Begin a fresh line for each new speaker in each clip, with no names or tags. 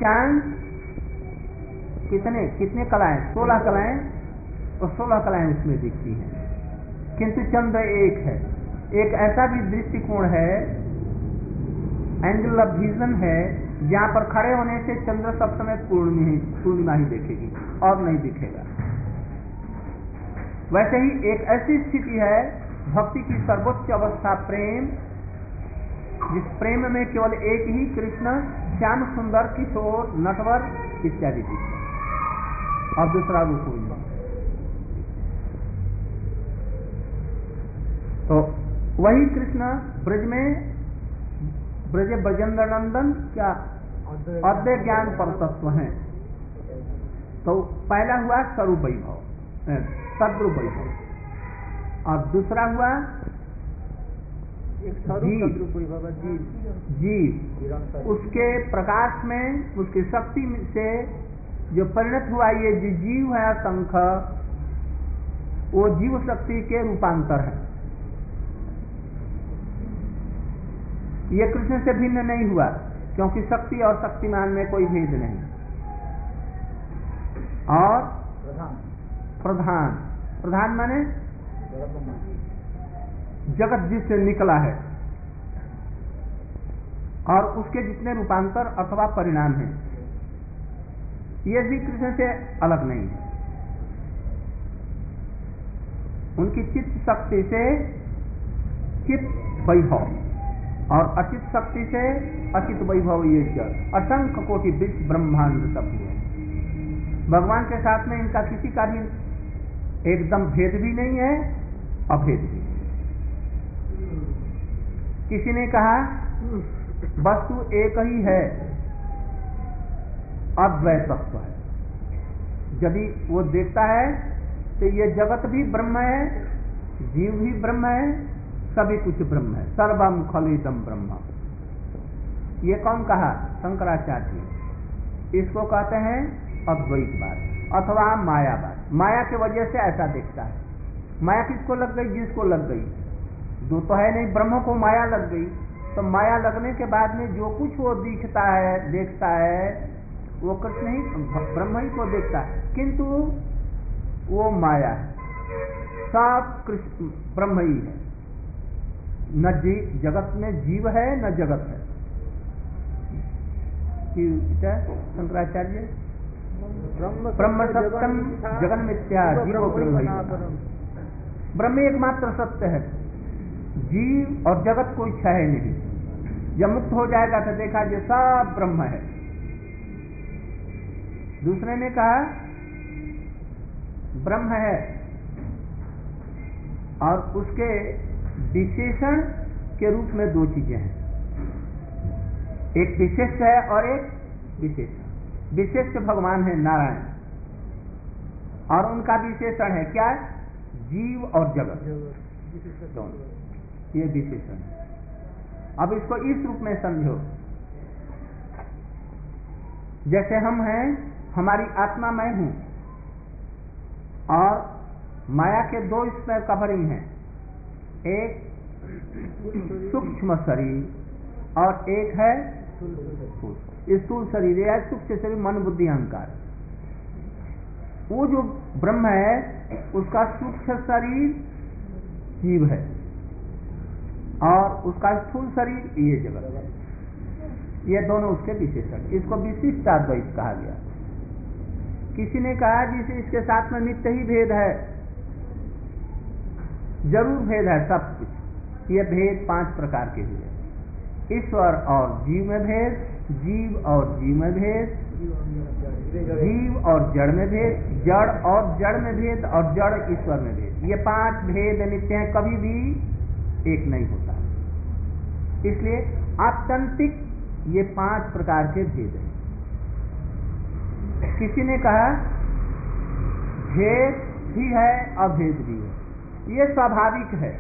चांद कितने कलाएं, 16 कलाएं, और 16 कलाएं उसमें दिखती हैं, किंतु चंद्र एक है। एक ऐसा भी दृष्टिकोण है, एंगल ऑफ विजन है, जहां पर खड़े होने से चंद्र सब समय पूर्णिमा ही देखेगी और नहीं दिखेगा। वैसे ही एक ऐसी स्थिति है भक्ति की सर्वोच्च अवस्था प्रेम, जिस प्रेम में केवल एक ही कृष्ण, श्याम सुंदर, किशोर, नटवर इत्यादि दिखते हैं और दूसरा रूप नहीं। तो वही कृष्ण ब्रज में, ब्रज ब्रजेंद्र नंदन क्या अद्वैत ज्ञान परतत्व है। तो पहला हुआ स्वरूप वैभव, तद्रूप वैभव, और दूसरा हुआ जीव, उसके प्रकाश में, उसकी शक्ति से जो परिणत हुआ ये जो जीव है असंख्य, वो जीव शक्ति के रूपांतर है। ये कृष्ण से भिन्न नहीं हुआ, क्योंकि शक्ति और शक्तिमान में कोई भेद नहीं। और प्रधान माने जगत जिससे निकला है, और उसके जितने रूपांतर अथवा परिणाम हैं, ये भी कृष्ण से अलग नहीं है। उनकी चित्त शक्ति से चित्त वैभव और अचित शक्ति से अचित वैभव, ये असंख्य कोटि विश्व ब्रह्मांड सब है। भगवान के साथ में इनका किसी का भी एकदम भेद भी नहीं है, अभेद भी। किसी ने कहा वस्तु एक ही है, अद्वैत तत्व है। यदि वो देखता है तो ये जगत भी ब्रह्म है, जीव भी ब्रह्म है, सभी कुछ ब्रह्म है। सर्वम खलिदम ब्रह्म, ये कौन कहा? शंकराचार्य। इसको कहते हैं अद्वैतवाद अथवा मायावाद। माया की वजह से ऐसा देखता है। माया किसको लग गई? जिसको लग गई। दो तो है नहीं, ब्रह्म को माया लग गई। तो माया लगने के बाद में जो कुछ वो दिखता है, देखता है, वो कृष्ण ही, ब्रह्म ही को देखता है, किंतु वो माया है। सब कृष्ण ब्रह्म ही है। न जगत में जीव है, न जगत है। शंकराचार्य ब्रह्म सत्यम जगन मिथ्या जीव ब्रह्म, ब्रह्म एकमात्र सत्य है, जीव और जगत कोई इच्छा है नहीं। जब मुक्त हो जाएगा तो देखा जो सब ब्रह्म है। दूसरे ने कहा ब्रह्म है और उसके विशेषण के रूप में दो चीजें हैं, एक विशेष है और एक विशेषण। विशेष भगवान है नारायण, और उनका विशेषण है क्या? जीव और जगत दोनों, ये विशेषण है। अब इसको इस रूप में समझो, जैसे हम हैं, हमारी आत्मा मैं हूं, और माया के दो इसमें कवरिंग हैं, एक सूक्ष्म शरीर और एक है स्थूल शरीर या सूक्ष्म शरीर, मन बुद्धि अहंकार। वो जो ब्रह्म है उसका सूक्ष्म शरीर जीव है और उसका स्थूल शरीर ये जगत है। ये दोनों उसके विशेषण, इसको विशिष्टाद्वैत कहा गया। किसी ने कहा जिसे इसके साथ में नित्य ही भेद है, जरूर भेद है सब कुछ। ये भेद 5 प्रकार के हुए, ईश्वर और जीव में भेद, जीव और जीव में भेद, जीव और जड़ में भेद, जड़ और जड़ में भेद, और जड़ ईश्वर में भेद। ये 5 भेद नित्य हैं, कभी भी एक नहीं होता। इसलिए आत्यंतिक ये 5 प्रकार के भेद हैं। किसी ने कहा भेद भी है, अभेद भी है, ये स्वाभाविक है।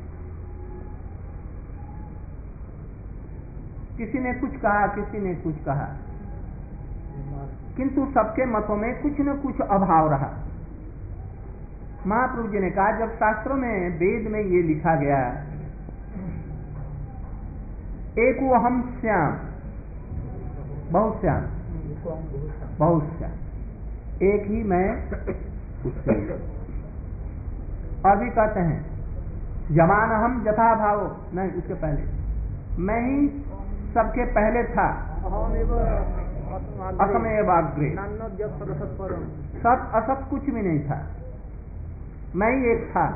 किसी ने कुछ कहा, किसी ने कुछ कहा, किंतु सबके मतों में कुछ न कुछ अभाव रहा। महाप्रभु जी ने कहा, जब शास्त्रों में वेद में ये लिखा गया, एक वो हम श्याम, बहुत श्याम, बहुत एक ही मैं उससे। अभी कहते हैं जमान हम जथा भाव, नहीं उसके पहले मैं ही सबके पहले था, असमेव अग्रे, सत असत कुछ भी नहीं था, मैं ही एक था।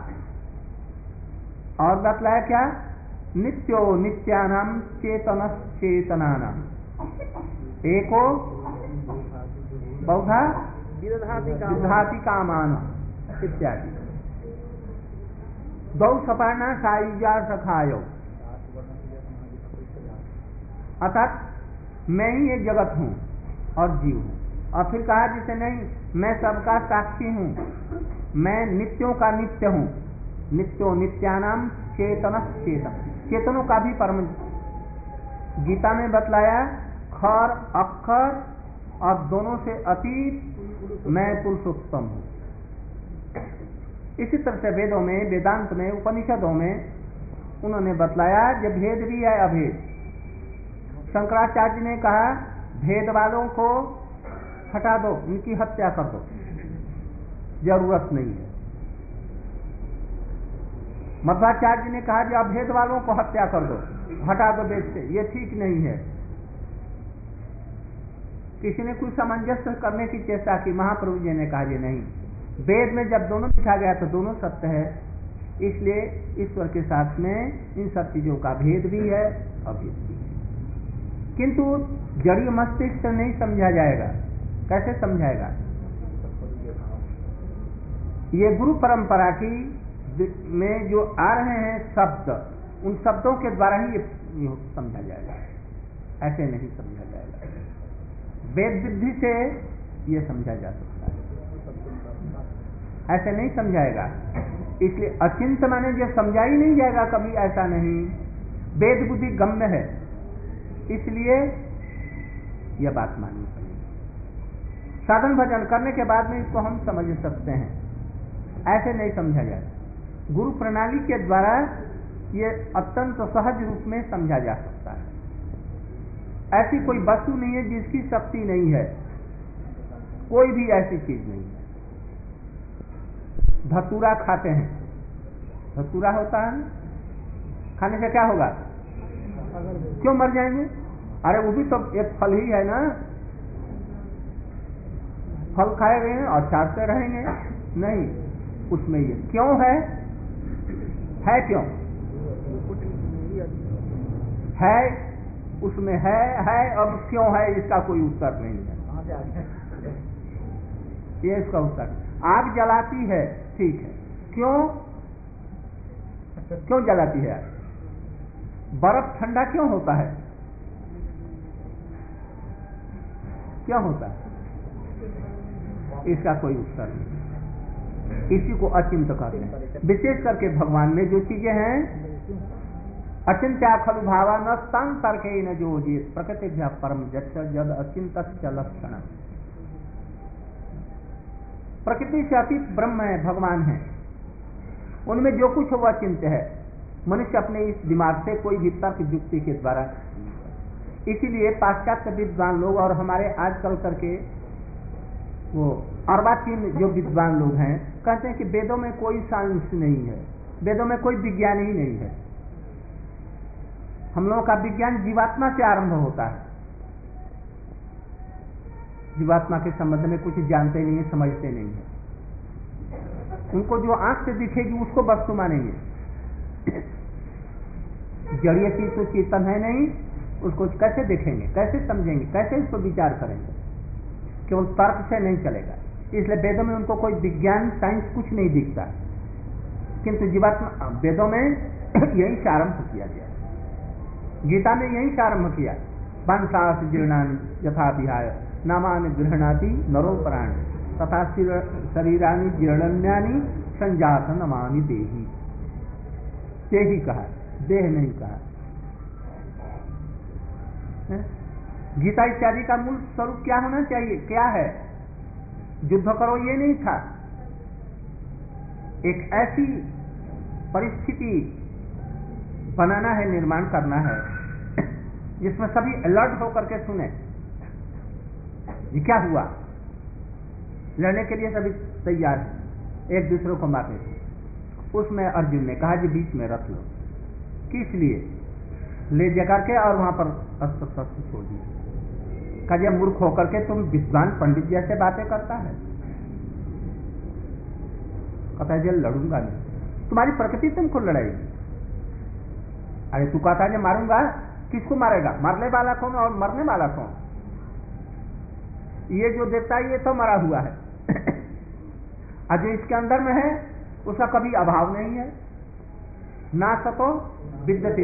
और बतलाया क्या, नित्यो नित्यानाम चेतनस चेतनानाम, एको बहुधा विधाति कामान इत्यादि। दौ सपर्णा सायुजा सखायो, अर्थात मैं ही एक जगत हूँ और जीव हूँ। और फिर कहा जिसे नहीं मैं सबका साक्षी हूँ, मैं नित्यों का नित्य हूँ, नित्यो नित्यानाम चेतनस चेतन, चेतनों का भी परम। गीता में बतलाया खर अक्षर और दोनों से अतीत मैं पुरुषोत्तम हूँ। इसी तरह से वेदों में, वेदांत में, उपनिषदों में उन्होंने बतलाया जब भेद भी है अभेद। शंकराचार्य ने कहा भेद वालों को हटा दो, उनकी हत्या कर दो, जरूरत नहीं है। मध्वाचार्य ने कहा जब भेद वालों को हत्या कर दो, हटा दो वेद से, ये ठीक नहीं है। किसी ने कुछ सामंजस्य करने की चेष्टा की, महाप्रभु जी ने कहा ये नहीं, वेद में जब दोनों लिखा गया तो दोनों सत्य है, इसलिए ईश्वर के साथ में इन सब चीजों का भेद भी है अभेद भी है। किंतु जड़ीय मस्तिष्क से नहीं समझा जाएगा। कैसे समझाएगा? ये गुरु परंपरा की में जो आ रहे हैं शब्द, उन शब्दों के द्वारा ही ये समझा जाएगा, ऐसे नहीं समझा जाएगा। वेद बुद्धि से ये समझा जा सकता है, ऐसे नहीं समझाएगा। इसलिए अचिंत माने जो समझा ही नहीं जाएगा कभी, ऐसा नहीं। वेद बुद्धि गम्य है, इसलिए यह बात माननी पड़ेगी। साधन भजन करने के बाद में इसको हम समझ सकते हैं, ऐसे नहीं समझा जाएगा। गुरु प्रणाली के द्वारा ये अत्यंत सहज रूप में समझा जा सकता है। ऐसी कोई वस्तु नहीं है जिसकी शक्ति नहीं है, कोई भी ऐसी चीज नहीं है। धतूरा खाते हैं, धतूरा होता है, खाने से क्या होगा? क्यों मर जाएंगे? अरे वो भी तो एक फल ही है ना, फल खाए गए और चाटते रहेंगे? नहीं, उसमें ये क्यों है क्यों है, उसमें है अब क्यों है इसका कोई उत्तर नहीं है। ये इसका उत्तर, आग जलाती है ठीक है, क्यों जलाती है? बर्फ ठंडा क्यों होता है? क्यों होता है? इसका कोई उत्तर नहीं। इसी को अचिंत कहते हैं। विशेष करके भगवान में जो चीजें हैं, अचिंत्या खलु भावा न तं तर्के न जोजित प्रकृति परम जद अचिंत लक्षण। प्रकृति से अतीत ब्रह्म है, भगवान है, उनमें जो कुछ वह अचिंत्य है। मनुष्य अपने इस दिमाग से कोई भी तर्क युक्ति के द्वारा, इसीलिए पाश्चात्य विद्वान लोग और हमारे आजकल करके वो अर्वाचीन जो विद्वान लोग हैं कहते हैं कि वेदों में कोई साइंस नहीं है, वेदों में कोई विज्ञान ही नहीं है। हम लोगों का विज्ञान जीवात्मा से आरंभ होता है, जीवात्मा के संबंध में कुछ जानते नहीं है, समझते नहीं है। उनको जो आंख से दिखेगी उसको वस्तु मानेंगे, जड़ीय चीज तो चेतन है नहीं, उसको कैसे देखेंगे, कैसे समझेंगे, कैसे उसको विचार करेंगे? केवल तर्क से नहीं चलेगा। इसलिए वेदों में उनको कोई विज्ञान साइंस कुछ नहीं दिखता, किंतु जीवात्मा वेदों में यही से आरंभ किया गया, गीता में यही से आरंभ किया। वंशास जीर्णानि यथा विहाय नामानि गृह्णाति नरो प्राणि तथा शरीरानि जीर्णन्यानि संजात नमानि देहि। देहि कहा, देह नहीं कहा। गीता इत्यादि का मूल स्वरूप क्या होना चाहिए? क्या है? युद्ध करो ये नहीं था, एक ऐसी परिस्थिति बनाना है, निर्माण करना है जिसमें सभी अलर्ट होकर के सुने, ये क्या हुआ? लड़ने के लिए सभी तैयार हैं, एक दूसरे को मारने थे। उसमें अर्जुन ने कहा कि बीच में रख लो। किस लिए? ले जाकर के और वहां पर अस्त्र शस्त्र छोड़ दिए। कहा ये मूर्ख होकर के तुम विद्वान पंडित जैसे बातें करता है। कहता है लड़ूंगा नहीं, तुम्हारी प्रकृति तुमको लड़ाएगी। अरे तू कहता है मारूंगा, किसको मारेगा? मारने वाला कौन और मरने वाला कौन? ये जो देवता है ये तो मरा हुआ है और जो इसके अंदर में है उसका कभी अभाव नहीं है। ना सतो विद्यते,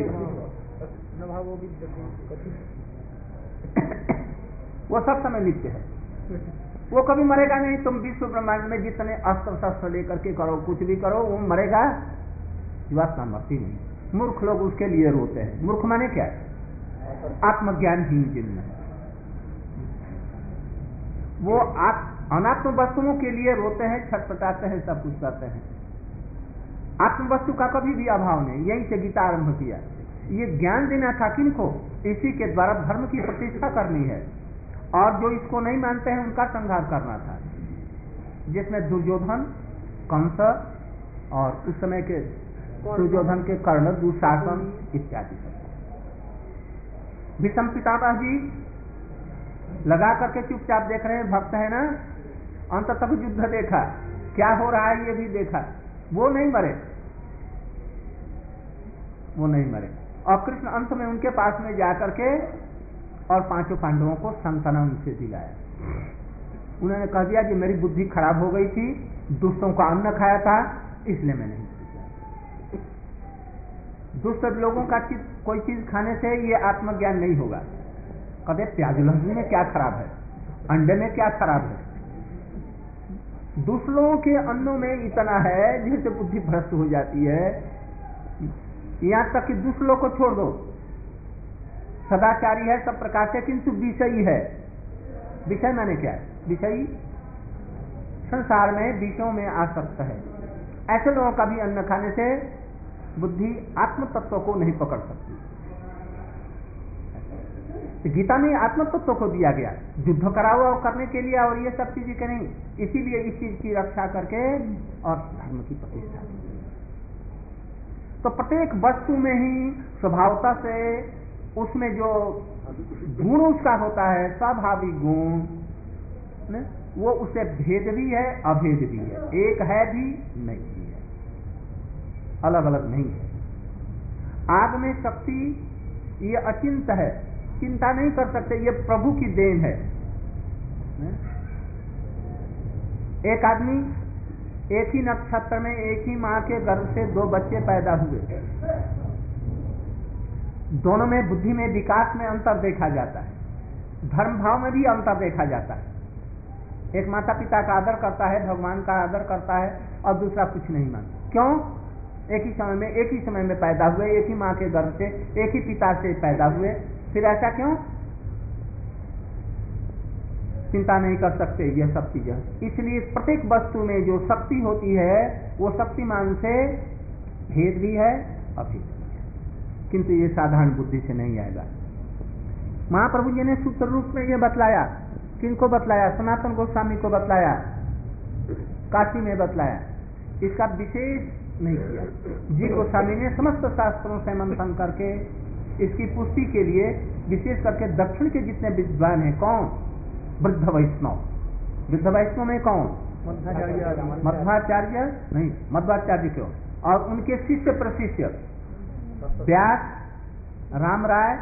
वो सब समय नित्य है, वो कभी मरेगा नहीं। तुम विश्व ब्रह्मांड में जितने अस्त्र शस्त्र लेकर के करो, कुछ भी करो, वो मरेगा, जीवात्मा मरती नहीं। मूर्ख लोग उसके लिए रोते हैं। मूर्ख माने क्या है? आत्मज्ञानहीन जिन है वो अनात्म वस्तुओं के लिए रोते हैं, छटपटाते हैं, सब कुछ करते हैं। आत्म वस्तु का कभी भी अभाव नहीं। यही से गीता आरंभ किया। ये ज्ञान देना था किनको? इसी के द्वारा धर्म की प्रतिष्ठा करनी है और जो इसको नहीं मानते हैं उनका संहार करना था, जिसमें दुर्योधन, कंस और उस समय के दुर्योधन के कर्ण, दुशासन इत्यादि। भीष्म पितामह जी लगा करके चुपचाप देख रहे हैं, भक्त है ना, अंत तक युद्ध देखा, क्या हो रहा है ये भी देखा। वो नहीं मरे, वो नहीं मरे। और कृष्ण अंत में उनके पास में जाकर के और पांचों पांडवों को सांत्वना उनसे दिलाया। उन्होंने कह दिया कि मेरी बुद्धि खराब हो गई थी, दुष्टों का अन्न खाया था, इसलिए मैं नहीं किया। दुष्ट लोगों का कोई चीज खाने से ये आत्मज्ञान नहीं होगा। कहते प्याज लहसुन में क्या खराब है, अंडे में क्या खराब है? दूसरों के अन्नों में इतना है जिससे बुद्धि भ्रष्ट हो जाती है। यहां तक कि दूसरों को छोड़ दो, सदाचारी है सब प्रकार से, किंतु विषयी है। विषय माने क्या है? विषयी संसार में विषयों में आसक्त है। ऐसे लोगों का भी अन्न खाने से बुद्धि आत्म तत्व को नहीं पकड़ सकती। गीता में आत्म तत्व को दिया गया, युद्ध कराओ करने के लिए और ये सब चीजें के नहीं। इसीलिए इस चीज की रक्षा करके और धर्म की प्रतिष्ठा की। तो प्रत्येक वस्तु में ही स्वभावता से उसमें जो गुण उसका होता है, स्वाभाविक गुण, वो उसे भेद भी है, अभेद भी है, एक है भी नहीं भी है, अलग अलग नहीं है। आग में शक्ति ये अचिंत है, चिंता नहीं कर सकते, ये प्रभु की देन है। एक आदमी एक ही नक्षत्र में एक ही मां के गर्भ से 2 बच्चे पैदा हुए, दोनों में बुद्धि में विकास में अंतर देखा जाता है, धर्म भाव में भी अंतर देखा जाता है। एक माता पिता का आदर करता है, भगवान का आदर करता है, और दूसरा कुछ नहीं मानता। क्यों? एक ही समय में पैदा हुए, एक ही मां के गर्भ से, एक ही पिता से पैदा हुए। फिर ऐसा क्यों? चिंता नहीं कर सकते ये सब चीजें। इसलिए प्रत्येक वस्तु में जो शक्ति होती है वो शक्तिमान से भेद भी है, अभेद भी है, किंतु ये साधारण बुद्धि से नहीं आएगा। महाप्रभु जी ने सूत्र रूप में ये बतलाया। किनको बतलाया? सनातन गोस्वामी को बतलाया, काशी में बतलाया, इसका विशेष नहीं किया। जी गोस्वामी ने समस्त शास्त्रों से मंथन करके इसकी पुष्टि के लिए विशेष करके दक्षिण के जितने विद्वान हैं, कौन? वृद्ध वैष्णव। वृद्ध वैष्णव में कौन? मध्वाचार्य नहीं, मध्वाचार्य क्यों, और उनके शिष्य प्रशिष्य व्यास, राम राय,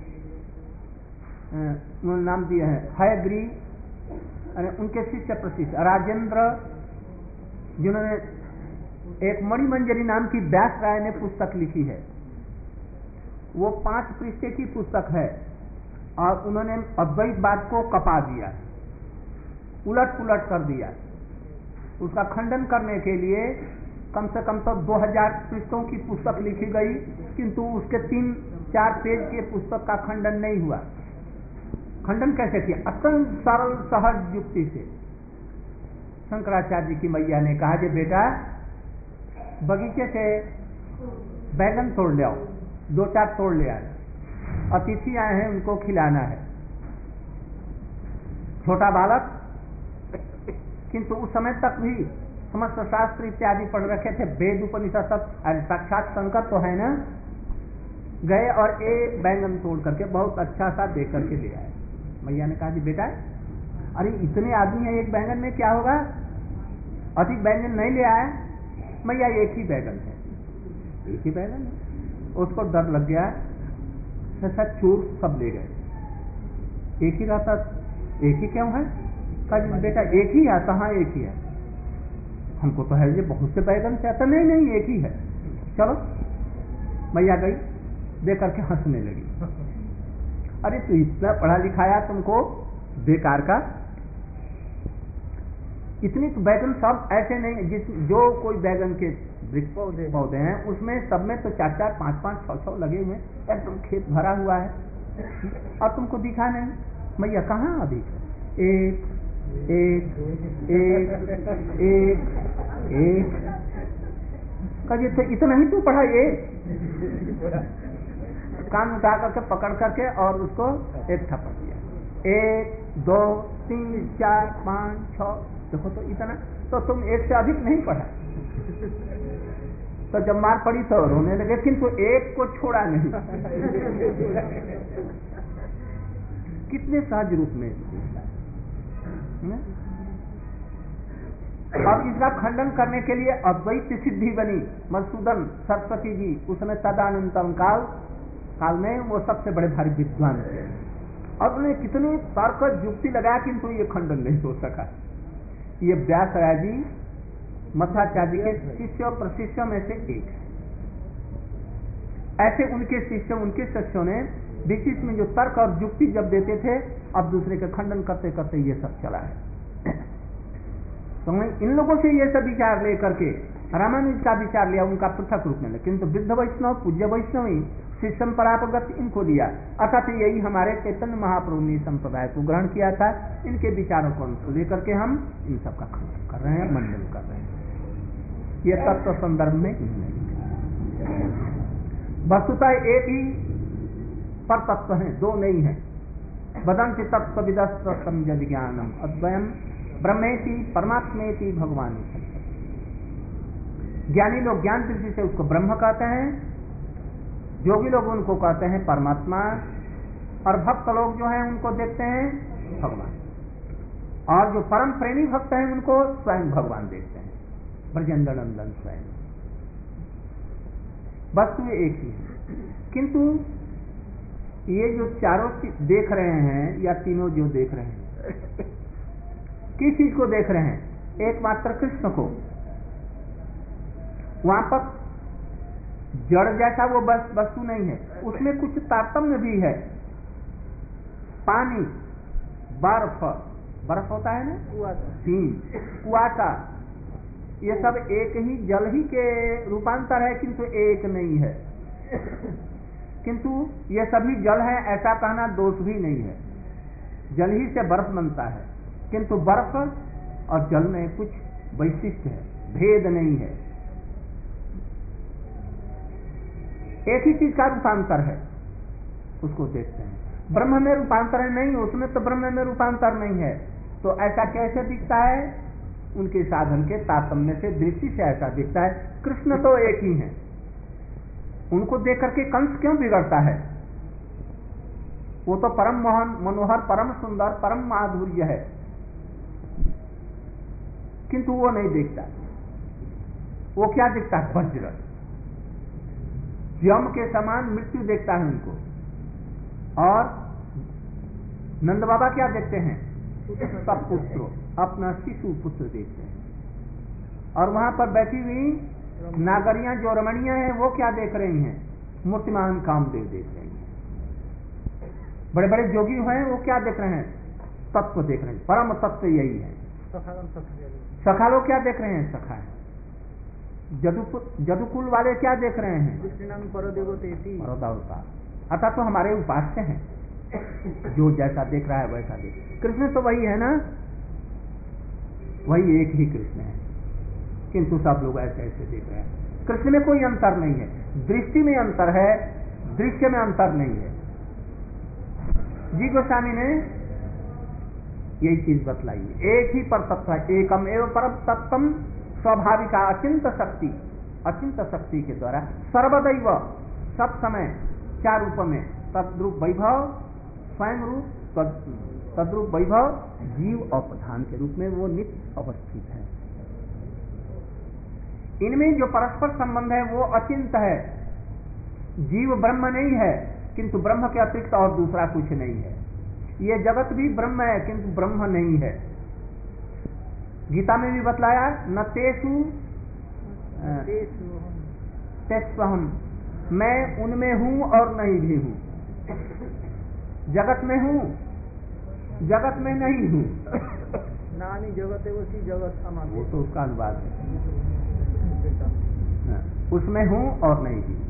नाम दिए हैं, हयग्रीव, उनके शिष्य प्रशिष्य राजेंद्र, जिन्होंने एक मणिमंजरी नाम की व्यास राय ने पुस्तक लिखी है। वो 5 पृष्ठ की पुस्तक है और उन्होंने अद्वैतवाद को कपा दिया, उलट पुलट कर दिया। उसका खंडन करने के लिए कम से कम तो 2000 पृष्ठों की पुस्तक लिखी गई, किंतु उसके 3-4 पेज के पुस्तक का खंडन नहीं हुआ। खंडन कैसे किया? अत्यंत सरल सहज युक्ति से। शंकराचार्य की मैया ने कहा कि बेटा बगीचे से बैगन तोड़ ले आओ, 2-4 तोड़ ले आए, अतिथि आए हैं उनको खिलाना है। छोटा बालक, किंतु उस समय तक भी समस्त शास्त्र इत्यादि पढ़ रखे थे, वेद उपनिषद सब, अरे साक्षात शंकर तो है ना। गए और एक बैंगन तोड़ करके बहुत अच्छा सा दे करके ले आए। मैया ने कहा जी बेटा, अरे इतने आदमी है, एक बैंगन में क्या होगा, अधिक बैंगन नहीं ले आया। मैया एक ही बैंगन है, एक ही बैंगन है। उसको डर लग गया, ऐसा चोर सब ले गए, एक ही रहता, एक ही क्यों है। कहा बेटा एक ही है, कहाँ एक ही है, हमको तो है ये बहुत से बैगन से आता। नहीं नहीं एक ही है, चलो। मैया गई, दे करके हंसने लगी। अरे तू इतना पढ़ा लिखाया, तुमको बेकार का, इतनी तो बैगन सब ऐसे नहीं, जो कोई बैगन के वृक्ष पौधे हैं उसमें सब में तो 4-4, 5-5, 6-6 लगे हुए, एकदम खेत भरा हुआ है, और तुमको दिखा नहीं। मैया कहाँ अभी, एक एक एक एक एक कहिए तो इतना ही तू पढ़ा, एक कान उठा करके पकड़ करके और उसको एक थप्पड़ दिया, 1 2 3 4 5 6, देखो तो इतना, तो तुम एक से अधिक नहीं पढ़ा। तो जब मार पड़ी तो रोने लगे, किंतु एक को छोड़ा नहीं। कितने सहज रूप में। अब इसका खंडन करने के लिए अद्वैत सिद्धि बनी मधुसूदन सरस्वती जी, उसने तदानंतम काल में वो सबसे बड़े भारी विद्वान थे, और उन्हें कितने तर्क युक्ति लगाया, किंतु ये खंडन नहीं हो सका। ये व्यासराय जी मध्वाचार्य के शिष्य और प्रशिष्यों में से एक है। ऐसे उनके शिष्य, उनके शिष्यों ने बीच में जो तर्क और युक्ति जब देते थे, अब दूसरे का खंडन करते करते ये सब चला है। तो मैं इन लोगों से ये सब विचार लेकर के रामानुज का विचार लिया, उनका पृथक रूप में, किंतु वृद्ध वैष्णव, पूज्य वैष्णवी, शिष्यम परापगत इनको लिया। अर्थात यही हमारे चैतन्य महाप्रभु ने संप्रदाय को ग्रहण किया था। इनके विचारों को लेकर के हम इन सब का खंडन कर रहे हैं, मंडन कर रहे हैं। ये तत्व संदर्भ में वस्तुतः एक ही पर तत्व है, दो नहीं है। वदन्ति तत्व विदस्तम जद ज्ञानम अद्वयम ब्रह्मेति परमात्मेति भगवान। ज्ञानी लोग ज्ञान दृष्टि से उसको ब्रह्म कहते हैं, योगी लोग उनको कहते हैं परमात्मा, और भक्त लोग जो हैं उनको देखते हैं भगवान, और जो परम प्रेमी भक्त हैं उनको स्वयं भगवान देखते हैं, ब्रजेंद्र नंदन स्वयं। वस्तु एक ही है, किंतु ये जो चारों देख रहे हैं, या तीनों जो देख रहे हैं, किस चीज को देख रहे हैं? एकमात्र कृष्ण को। वहां पर जड़ जैसा वो वस्तु नहीं है, उसमें कुछ तारतम्य भी है। पानी, बर्फ होता है ना, कुआसा, ये सब एक ही जल ही के रूपांतर है, किंतु एक नहीं है। किंतु ये सभी जल है ऐसा कहना दोष भी नहीं है। जल ही से बर्फ बनता है, किंतु बर्फ और जल में कुछ वैशिष्ट है, भेद नहीं है, एक ही चीज का रूपांतर है, उसको देखते हैं। ब्रह्म में रूपांतर नहीं, उसमें तो ब्रह्म में रूपांतर नहीं है। तो ऐसा कैसे दिखता है? उनके साधन के तारतम्य से, दृष्टि से ऐसा दिखता है। कृष्ण तो एक ही है, उनको देख करके कंस क्यों बिगड़ता है? वो तो परम मोहन मनोहर, परम सुंदर, परम माधुर्य है, किंतु वो नहीं देखता। वो क्या दिखता है? वज्र, यम के समान मृत्यु देखता है उनको। और नंद बाबा क्या देखते हैं? सब पुत्र, अपना शिशु पुत्र देखते हैं। और वहां पर बैठी हुई नागरियां जो रमणियां हैं, वो क्या देख रही हैं? मूर्तिमान कामदेव देख रही हैं। बड़े बड़े जोगी हैं, वो क्या देख रहे हैं? तत्व देख रहे हैं, परम तत्व यही है। सखा लोग क्या देख रहे हैं? सखा है। जदुकुल वाले क्या देख रहे हैं? परदेवता, अर्थात तो हमारे उपास्य हैं, जो जैसा देख रहा है वैसा देख। कृष्ण तो वही है ना, वही एक ही कृष्ण है, किंतु सब लोग ऐसे ऐसे देख रहे हैं। कृष्ण में कोई अंतर नहीं है, दृष्टि में अंतर है, दृश्य में अंतर नहीं है। जी गोस्वामी ने यही चीज बतलाई है। एक ही पर तत्व है, एकम एवं परम तत्वम स्वाभाविका अचिंत शक्ति के द्वारा सर्वदैव सब समय चार रूप में तद्रूप वैभव, स्वयं रूप, तद्रूप वैभव, जीव और प्रधान के रूप में वो नित्य अवस्थित है। इनमें जो परस्पर संबंध है वो अचिंत है। जीव ब्रह्म नहीं है किंतु ब्रह्म के अतिरिक्त और दूसरा कुछ नहीं है। ये जगत भी ब्रह्म है किंतु ब्रह्म नहीं है। गीता में भी बतलाया न तेसु तेस्वहम, मैं उनमें हूं और नहीं भी हूं। जगत में हूं, जगत में नहीं हूं।
नानी जगत है उसी जगत अमान्य,
वो तो उसका अनुवाद है, उसमें हूं और नहीं भी।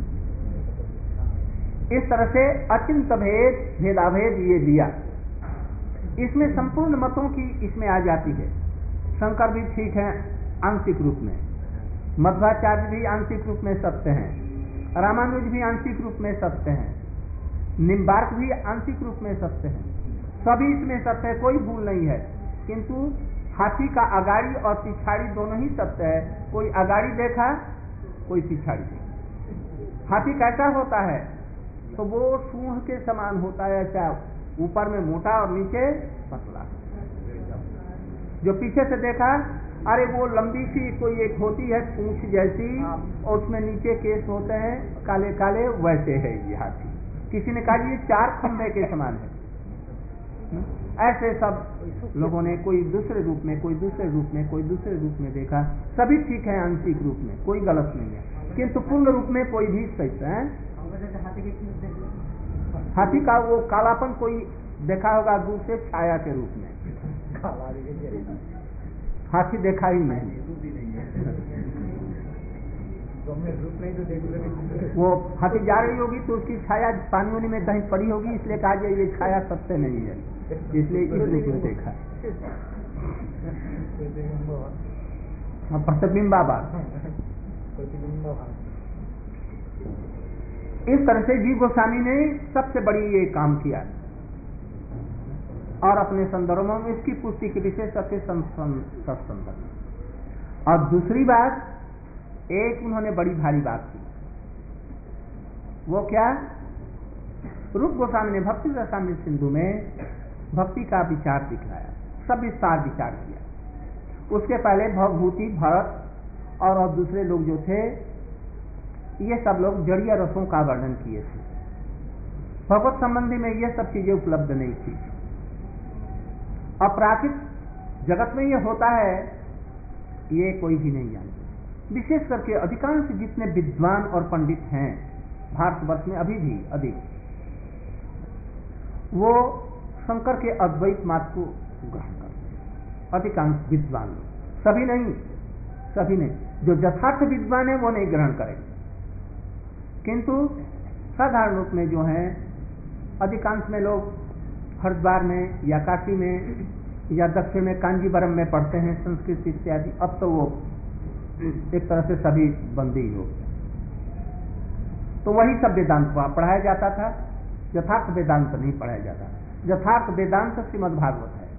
इस तरह से अचिंत भेद, भेदाभेद ये दिया। इसमें संपूर्ण मतों की इसमें आ जाती है। शंकर भी ठीक है आंशिक रूप में, मध्वाचार्य भी आंशिक रूप में सत्य हैं, रामानुज भी आंशिक रूप में सत्य हैं, निम्बार्क भी आंशिक रूप में सत्य हैं। सभी इसमें सत्य है, कोई भूल नहीं है। किंतु हाथी का अगाड़ी और पिछाड़ी दोनों ही सत्य है। कोई अगाड़ी देखा, कोई पिछाड़ी देखा। हाथी कैसा होता है तो वो सूंड के समान होता है, ऐसा ऊपर में मोटा और नीचे पतला। जो पीछे से देखा, अरे वो लंबी सी कोई एक होती है पूंछ जैसी और उसमें नीचे केस होते हैं काले काले, वैसे है ये हाथी। किसी ने कहा ये चार खंभे के समान है। ऐसे सब लोगों ने कोई दूसरे रूप में, कोई दूसरे रूप में, कोई दूसरे रूप में देखा। सभी ठीक है आंशिक रूप में, कोई गलत नहीं है, किंतु पूर्ण रूप में कोई भी सही है। हाथी का वो कालापन कोई देखा होगा दूर से छाया के रूप में, हाथी देखा ही नहीं। वो हाथी जा रही होगी तो उसकी छाया पानी में कहीं पड़ी होगी, इसलिए कहा जाए ये छाया सत्य नहीं है, इसलिए इस रूप में देखा। प्रतिबिंबाभास। इस तरह से जीव गोस्वामी ने सबसे बड़ी ये काम किया और अपने संदर्भों में इसकी पुष्टि की विशेष करके सत्संदर्भ। और दूसरी बात, एक उन्होंने बड़ी भारी बात की, वो क्या? रूप गोस्वामी ने भक्ति रसामृत सिंधु में भक्ति का विचार दिखलाया, सब विस्तार विचार किया। उसके पहले भवभूति, भरत और दूसरे लोग जो थे, ये सब लोग जड़ीय रसों का वर्णन किए थे। भगवत संबंधी में ये सब चीजें उपलब्ध नहीं थी। अपराकृत जगत में ये होता है, ये कोई भी नहीं जानते। विशेष करके अधिकांश जितने विद्वान और पंडित हैं भारतवर्ष में अभी भी अधिक, वो शंकर के अद्वैत मार्ग को ग्रहण करते हैं। अधिकांश विद्वान लोग, सभी नहीं, सभी नहीं। जो यथार्थ विद्वान है वो नहीं ग्रहण करेंगे, किंतु साधारण रूप में जो है अधिकांश में लोग हरिद्वार में या काशी में या दक्षिण में कांजीवरम में पढ़ते हैं संस्कृत इत्यादि। अब तो वो एक तरह से सभी बंदी हो, तो वही सब वेदांत वहां पढ़ाया जाता था, यथार्थ वेदांत नहीं पढ़ाया जाता। यथार्थ वेदांत श्रीमद् भागवत है।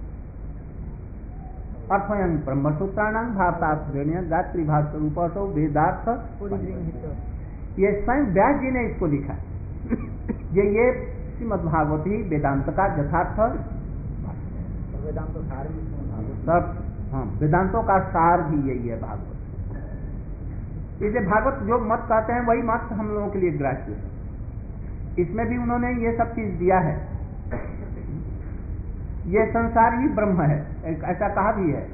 अर्थयं ब्रह्मसूत्राणां भावार्थाश्रेण्य गायत्री भाव स्वरूपो वेदार्थ, ये स्वयं व्यास जी ने इसको लिखा। ये श्रीमद् भागवत ही वेदांत का यथार्थ
वेदांत सार
सब, हाँ, वेदांतों का सार भी यही है भागवत। इसे भागवत जो मत कहते हैं वही मत हम लोगों के लिए ग्राह्य है। इसमें भी उन्होंने ये सब चीज दिया है। ये संसार ही ब्रह्म है, ऐसा कहा भी है।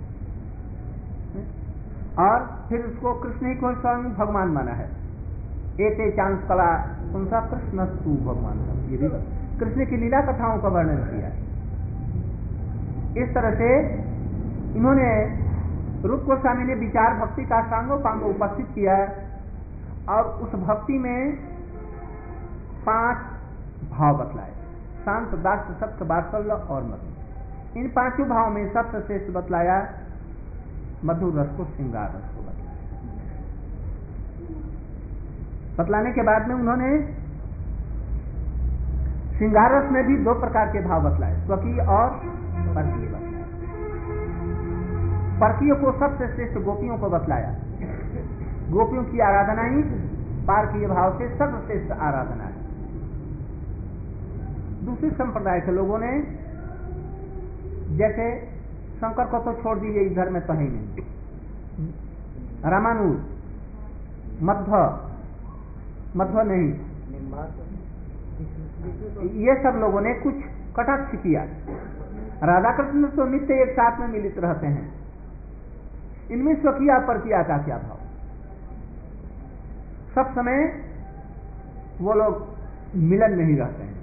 और फिर उसको कृष्ण ही को स्वयं भगवान माना है। एते चांस कला उनका कृष्ण तू भगवान का, ये भी कृष्ण की लीला कथाओं का वर्णन किया है। इस तरह से इन्होंने रूप गोस्वामी ने विचार भक्ति का सांगोपांग उपस्थित किया और उस भक्ति में 5 भाव बतलाए, शांत, दास्य, सत्य, वात्सल्य और मधुर। इन 5 भाव में सबसे श्रेष्ठ बतलाया मधुर रस को, श्रृंगार रस को बतलाने के बाद में उन्होंने श्रृंगार रस में भी 2 प्रकार के भाव बतलाए, स्वकीय और परकीय बतलाया। परकीय को सबसे श्रेष्ठ गोपियों को बतलाया। गोपियों की आराधना ही पारकीय भाव से सर्वश्रेष्ठ आराधना है। दूसरे संप्रदाय के लोगों ने जैसे शंकर को तो छोड़ दीजिए, इधर में तो है ही नहीं, रामानुज, मध्व नहीं, ये सब लोगों ने कुछ कटाक्ष किया। राधा कृष्ण तो नित्य एक साथ में मिलित रहते हैं, इनमें स्वकीय परकीय का क्या भाव? सब समय वो लोग मिलन में ही रहते हैं।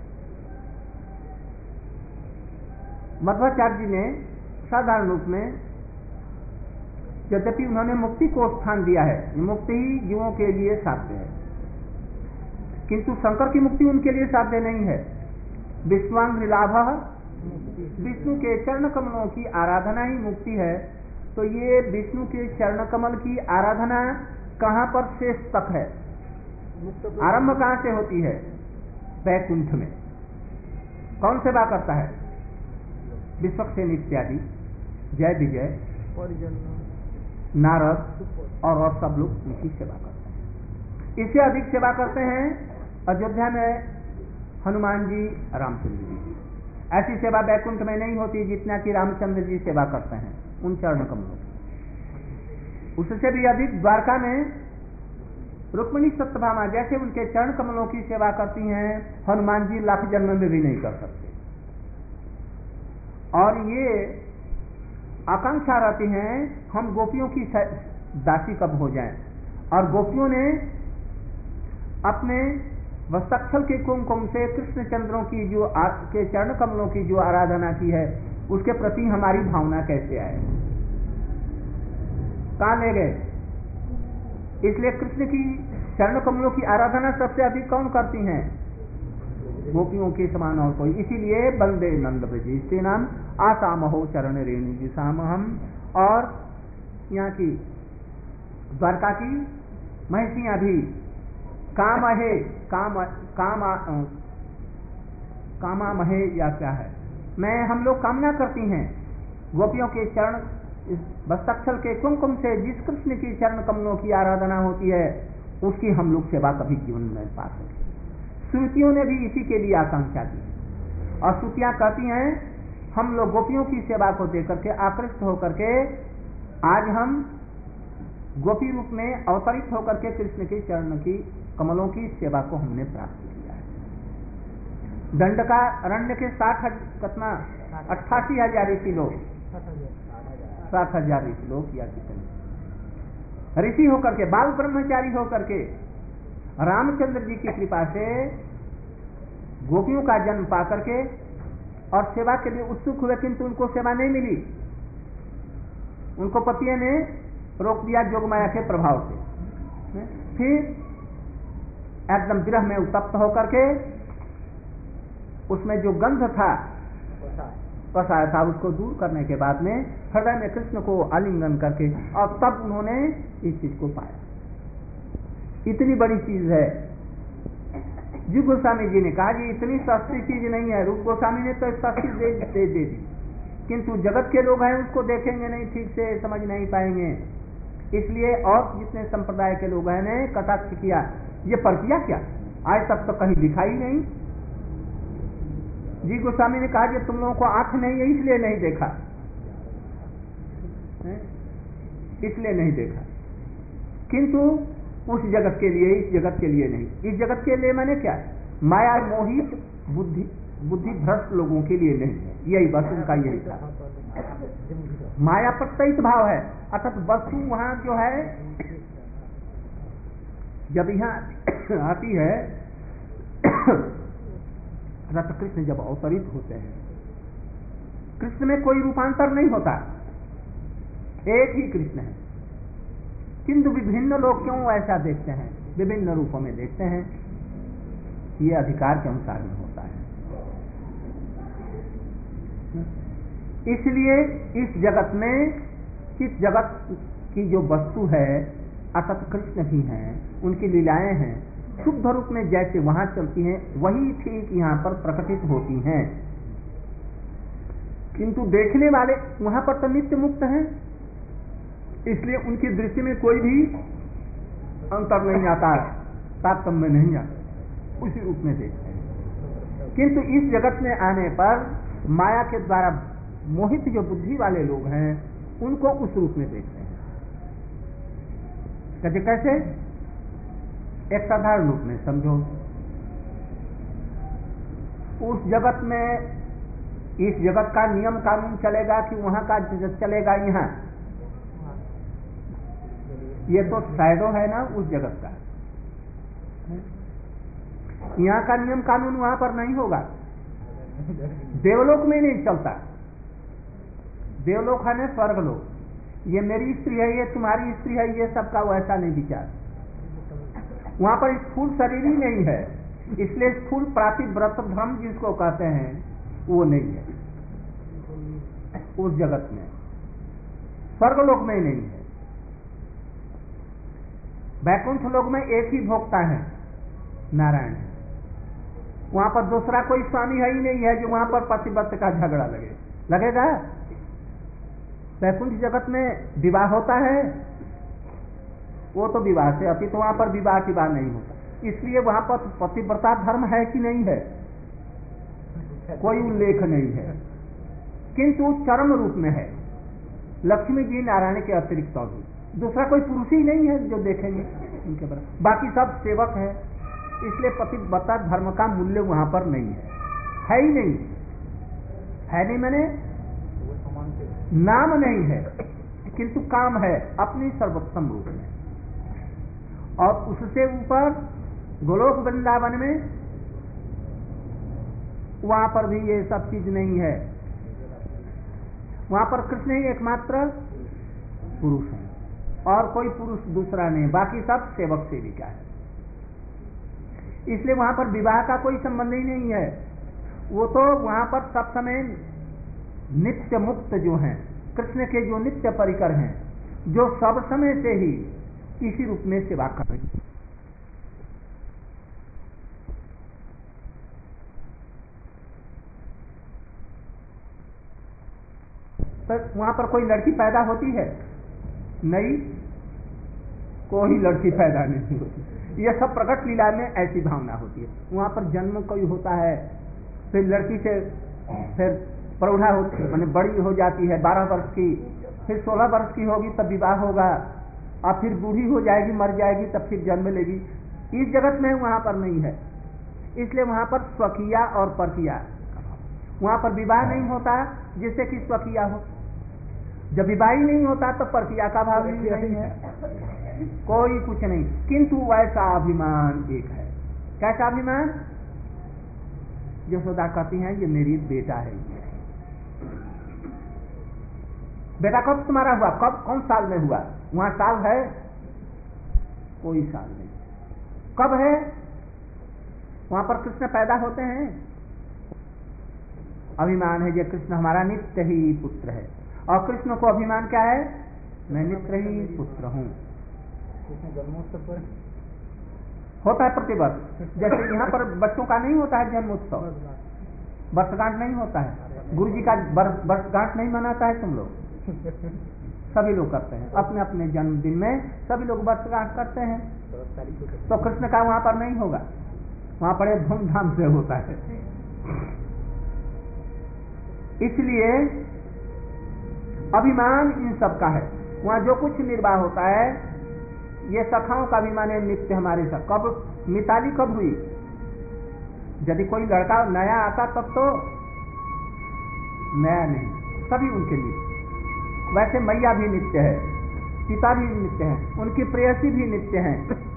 मध्वाचार्य जी ने साधारण रूप में, यद्यपि उन्होंने मुक्ति को स्थान दिया है, मुक्ति ही जीवों के लिए साध्य है, किंतु शंकर की मुक्ति उनके लिए साध्य नहीं है। विश्वांग लाभ, विष्णु के चरण कमलों की आराधना ही मुक्ति है। तो ये विष्णु के चरण कमल की आराधना कहां पर शेष तक है? आरंभ कहां से होती है? वैकुंठ में। कौन सेवा करता है? विश्वक्सेन इत्यादि, जय विजय, नारद और सब लोग उनकी सेवा करते हैं। इससे अधिक सेवा करते हैं अयोध्या में हनुमान जी, रामचंद्र जी। ऐसी सेवा वैकुंठ में नहीं होती जितना कि रामचंद्र जी सेवा करते हैं उन चरण कमलों की। उससे भी अधिक द्वारका में रुक्मिणी सत्यभामा जैसे उनके चरण कमलों की सेवा करती हैं, हनुमान जी लाख जन्म में भी नहीं कर सकते। और ये आकांक्षा रहती है हम गोपियों की दासी कब हो जाएं। और गोपियों ने अपने वस्त्रक्षल के कुमकुम से कृष्ण चंद्रों की जो के चरण कमलों की जो आराधना की है, उसके प्रति हमारी भावना कैसे आए? कहां ले गए? इसलिए कृष्ण की चरण कमलों की आराधना सबसे अधिक कौन करती हैं? गोपियों के समान और कोई। इसीलिए बंदे नंद ब्रज इसके नाम आसाम हो चरण रेणु जी साम हम। और यहाँ की द्वारका की महिषियां भी कामा महे या क्या है, मैं हम लोग कामना करती हैं गोपियों के चरण वस्त्रक्षल के कुमकुम से जिस कृष्ण की चरण कमलों की आराधना होती है उसकी हम लोग सेवा कभी जीवन में पा सके। श्रुतियों ने भी इसी के लिए आकांक्षा की और श्रुतियां कहती हैं हम लोग गोपियों की सेवा को देकर के आकृष्ट होकर के आज हम गोपी रूप में अवतरित होकर के कृष्ण के चरण की कमलों की सेवा को हमने प्राप्त किया है। दंडका अरण्य के 88,000 ऋषि लोग, 60,000 ऋषि लोग या कितने ऋषि होकर के, बाल ब्रह्मचारी होकर के रामचंद्र जी की कृपा से गोपियों का जन्म पा करके और सेवा के लिए उत्सुक हुए, किंतु उनको सेवा नहीं मिली। उनको पतियों ने रोक दिया जोगमाया के प्रभाव से। फिर एकदम विरह में उत्तप्त होकर के उसमें जो गंध था पसाया था, उसको दूर करने के बाद में हृदय में कृष्ण को आलिंगन करके और तब उन्होंने इस चीज को पाया। इतनी बड़ी चीज है। जी गोस्वामी जी ने कहा कि इतनी सस्ती चीज नहीं है। रूप गोस्वामी ने तो सस्ती दे दी, किंतु जगत के लोग हैं उसको देखेंगे नहीं, ठीक से समझ नहीं पाएंगे। इसलिए और जितने संप्रदाय के लोग हैं ने कटाक्ष किया, ये परकिया क्या, आज तक तो कहीं दिखाई नहीं। जी गोस्वामी ने कहा कि तुम लोगों को आंख नहीं है इसलिए नहीं देखा, इसलिए नहीं देखा, किंतु उस जगत के लिए, इस जगत के लिए नहीं। इस जगत के लिए मैंने क्या, माया मोहित बुद्धि भ्रष्ट लोगों के लिए नहीं है। यही बस उनका यही था, माया प्रत्ययित भाव है। अर्थात वस्तु वहां जो है जब यहाँ आती है रथ कृष्ण जब अवतरित होते हैं, कृष्ण में कोई रूपांतर नहीं होता, एक ही कृष्ण है, किंतु विभिन्न लोग क्यों ऐसा देखते हैं, विभिन्न रूपों में देखते हैं। ये अधिकार के अनुसार में होता है। इसलिए इस जगत में, इस जगत की जो वस्तु है अर्थात कृष्ण ही हैं, उनकी लीलाएं हैं, शुद्ध रूप में जैसे वहां चलती हैं वही ठीक यहां पर प्रकटित होती हैं। किंतु देखने वाले वहां पर तो नित्य मुक्त हैं, इसलिए उनकी दृष्टि में कोई भी अंतर नहीं आता, तारतम्य नहीं आता, उसी रूप में देखते हैं। किंतु इस जगत में आने पर माया के द्वारा मोहित जो बुद्धि वाले लोग हैं उनको उस रूप में देखते हैं। कहते कैसे? एक साधारण रूप में समझो, उस जगत में इस जगत का नियम कानून चलेगा कि वहां का चलेगा यहाँ, ये तो शैडो है ना उस जगत का। यहाँ का नियम कानून वहां पर नहीं होगा, देवलोक में नहीं चलता। देवलोक है ना स्वर्गलोक, ये मेरी स्त्री है, ये तुम्हारी स्त्री है, ये सबका वैसा नहीं विचार। वहां पर स्थूल शरीर ही नहीं है, इसलिए स्थूल प्रातिव्रत भ्रम जिसको कहते हैं वो नहीं है उस जगत में, स्वर्गलोक में नहीं है। वैकुंठ लोक में एक ही भोक्ता है, नारायण है। वहां पर दूसरा कोई स्वामी है ही नहीं है जो वहां पर पतिव्रत का झगड़ा लगेगा। वैकुंठ जगत में विवाह होता है, वो तो विवाह से अति, तो वहां पर विवाह की बात नहीं होता, इसलिए वहां पर पतिव्रता धर्म है कि नहीं है, कोई उल्लेख नहीं है। किंतु चरम रूप में है, लक्ष्मी जी नारायण के अतिरिक्त और दूसरा कोई पुरुष ही नहीं है जो देखेंगे उनके बराबर, बाकी सब सेवक है। इसलिए पतिव्रता धर्म का मूल्य वहां पर नहीं है ही नहीं, है नहीं मैंने नाम नहीं है, किंतु काम है अपनी सर्वोत्तम रूप में। और उससे ऊपर गोलोक वृंदावन में वहां पर भी ये सब चीज नहीं है, वहां पर कृष्ण ही एकमात्र पुरुष है और कोई पुरुष दूसरा नहीं, बाकी सब सेवक सेविका है। इसलिए वहां पर विवाह का कोई संबंध ही नहीं है, वो तो वहां पर सब समय नित्य मुक्त जो हैं, कृष्ण के जो नित्य परिकर हैं, जो सब समय से ही इसी रूप में सेवा कर रहे हैं। तो वहां पर कोई लड़की पैदा होती है नहीं, कोई लड़की पैदा नहीं होती, यह सब प्रकट लीला में ऐसी भावना होती है। वहां पर जन्म कोई होता है, फिर लड़की से फिर प्रौढ़ा होती है, माने बड़ी हो जाती है 12 वर्ष की, फिर 16 वर्ष की होगी तब विवाह होगा, और फिर बूढ़ी हो जाएगी, मर जाएगी, तब फिर जन्म लेगी। इस जगत में वहां पर नहीं है, इसलिए वहां पर स्वकीया और परकिया, वहां पर विवाह नहीं होता जिससे कि स्वकीया हो। जब विवाह ही नहीं होता तो परकिया का भाव ही नहीं है, कोई कुछ नहीं। किंतु वैसा अभिमान एक है। कैसा अभिमान? यशोदा कहती हैं ये मेरी बेटा है। बेटा कब तुम्हारा हुआ? कब? कौन साल में हुआ? वहां साल है? कोई साल नहीं। कब है? वहां पर कृष्ण पैदा होते हैं। अभिमान है ये कृष्ण हमारा नित्य ही पुत्र है, और कृष्ण को अभिमान क्या है? मैं नित्य ही पुत्र हूं।
जन्मोत्सव पर
होता है प्रतिवर्ष, जैसे यहाँ पर बच्चों का नहीं होता है जन्मोत्सव, वर्षगांठ नहीं होता है, गुरु जी का वर्षगांठ नहीं मनाता है तुम लोग, सभी लोग करते हैं अपने अपने जन्मदिन में, सभी लोग वर्षगांठ करते हैं। तो कृष्ण का वहां पर नहीं होगा, वहां पर धूमधाम से होता है। इसलिए अभिमान इन सब का है। वहां जो कुछ निर्वाह होता है ये सखाओं का अभिमान है नित्य हमारे साथ। कब मिताली कब हुई? यदि कोई लड़का नया आता तब तो, नया नहीं, सभी उनके नित्य। वैसे मैया भी नित्य है, पिता भी नित्य है, उनकी प्रेयसी भी नित्य है।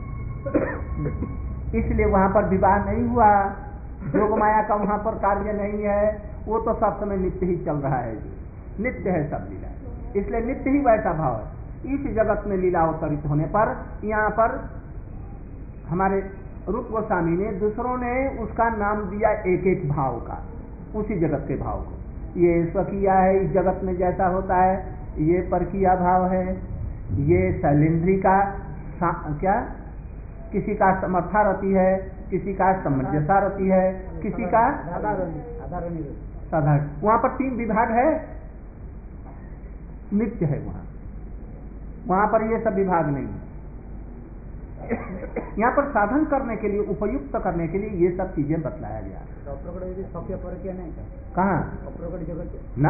इसलिए वहां पर विवाह नहीं हुआ, जोग माया का वहां पर कार्य नहीं है, वो तो सब समय नित्य ही चल रहा है, नित्य है सब लीला। इसलिए नित्य ही वैसा भाव है। इस जगत में लीला अवतरित होने पर यहाँ पर हमारे रूप गोस्वामी ने, दूसरों ने उसका नाम दिया एक एक भाव का, उसी जगत के भाव को। ये स्वकीया है, इस जगत में जैसा होता है, ये परकीया भाव है, ये शैलेंद्री का क्या, किसी का समर्था रति है, किसी का समंजसा रति है, किसी का साधारण। वहां पर 3 विभाग है, नित्य है वहां पर ये सब विभाग नहीं है। यहाँ पर साधन करने के लिए, उपयुक्त करने के लिए ये सब चीजें बतलाया गया। कहाँ ना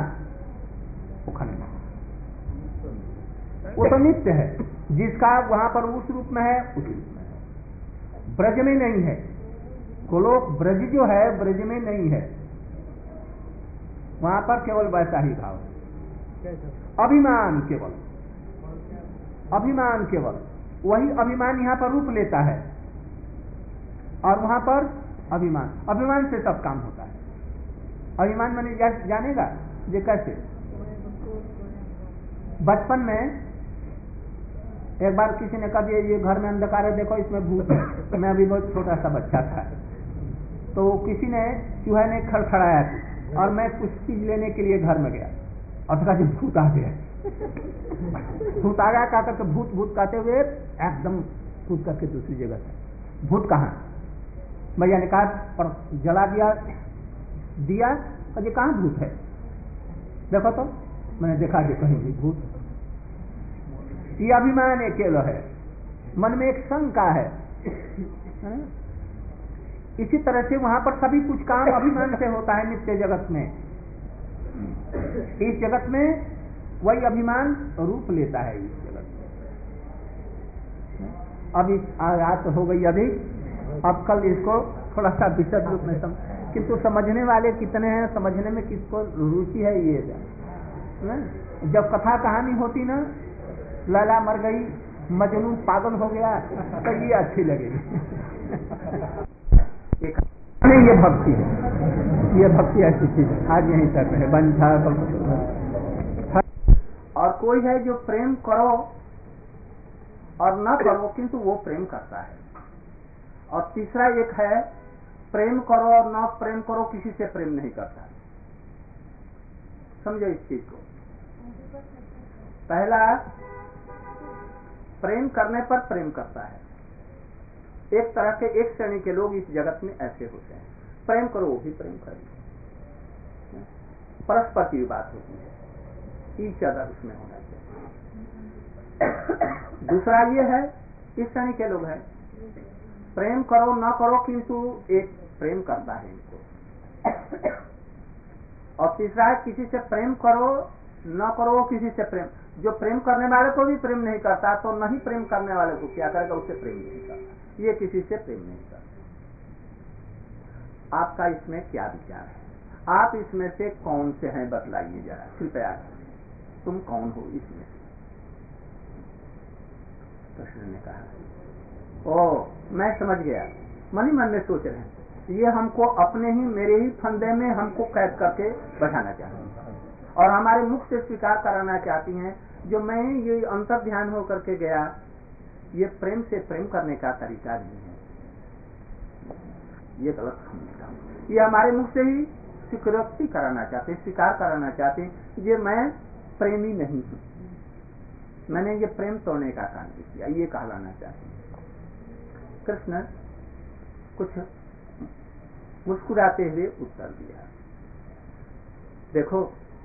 वो तो नित्य है, जिसका वहां पर उस रूप में है, उस रूप में है। ब्रज में नहीं है, गोलोक ब्रज जो है ब्रज में नहीं है, वहां पर केवल वैसा ही भाव है। अभिमान केवल, अभिमान केवल, वही अभिमान यहाँ पर रूप लेता है और वहां पर अभिमान, अभिमान से सब काम होता है। अभिमान मैंने जानेगा ये कैसे। बचपन में एक बार किसी ने कहा दिया ये घर में अंधकार है, देखो इसमें भूत है। मैं अभी बहुत छोटा सा बच्चा था, तो किसी ने, चूहे ने खड़खड़ाया और मैं कुछ चीज लेने के लिए घर में गया और कहा भूत आ गया। भूत आ गया, कहा करके भूत भूत कहते हुए एकदम कूद करके दूसरी जगह था। भूत कहाँ? भैया ने कहा पर जला दिया अजय कहाँ भूत है, देखो तो। मैंने देखा कि कहीं भी भूत, ये अभिमान अकेला है, मन में एक शंका है। इसी तरह से वहां पर सभी कुछ काम अभिमान से होता है नित्य जगत में। इस जगत में वही अभिमान रूप लेता है इस जगत में। अभी रात हो गई अभी, अब कल इसको थोड़ा सा विशद रूप में किंतु समझने वाले कितने हैं, समझने में किसको रुचि है ये ना। जब कथा कहानी होती ना, लैला मर गई, मजनू पागल हो गया, तो ये अच्छी लगेगी। ये भक्ति है, ये भक्ति ऐसी चीज है। आज यहीं तक है, बंझा। और कोई है जो प्रेम करो और न करो किंतु वो प्रेम करता है। और तीसरा एक है प्रेम करो और न प्रेम करो, किसी से प्रेम नहीं करता। समझो इस चीज को। पहला प्रेम करने पर प्रेम करता है। एक तरह के, एक श्रेणी के लोग इस जगत में ऐसे होते हैं, प्रेम करो वो भी प्रेम करेंगे, परस्पर की बात होती है, ईच अदर उसमें होना चाहिए। दूसरा ये है, इस श्रेणी के लोग हैं प्रेम करो ना करो किंतु एक प्रेम करता है इनको। और तीसरा है किसी से प्रेम करो न करो, किसी से प्रेम, जो प्रेम करने वाले को भी प्रेम नहीं करता तो नहीं प्रेम करने वाले को क्या करेगा, उससे प्रेम नहीं करता, ये किसी से प्रेम नहीं करता। आपका इसमें क्या विचार है? आप इसमें से कौन से हैं बतलाइए जरा कृपया, तुम कौन हो इसमें से? कृष्ण ने कहा ओ मैं समझ गया, मन ही मन में सोच रहे हैं ये हमको अपने ही, मेरे ही फंदे में हमको कैद करके बैठाना चाहते हैं और हमारे मुख से स्वीकार कराना चाहती हैं जो मैं ये अंतर ध्यान हो करके गया, ये प्रेम से प्रेम करने का तरीका नहीं है, ये गलत समझता हूं। ये हमारे मुख से ही स्वीकृति कराना चाहते, स्वीकार कराना चाहते ये मैं प्रेमी नहीं हूं, मैंने ये प्रेम तोड़ने का काम किया, ये कहलाना चाहते। कृष्ण कुछ मुस्कुराते हुए उत्तर दिया, देखो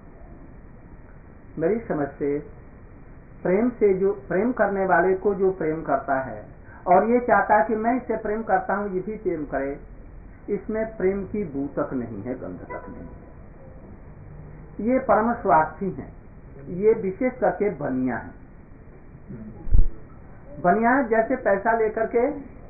मेरी समझ से प्रेम से, जो प्रेम करने वाले को जो प्रेम करता है और ये चाहता है कि मैं इससे प्रेम करता हूं ये भी प्रेम करे, इसमें प्रेम की बू तक नहीं है, गंध तक नहीं है। ये परम स्वार्थी हैं, ये विशेष करके बनिया है। बनिया जैसे पैसा लेकर के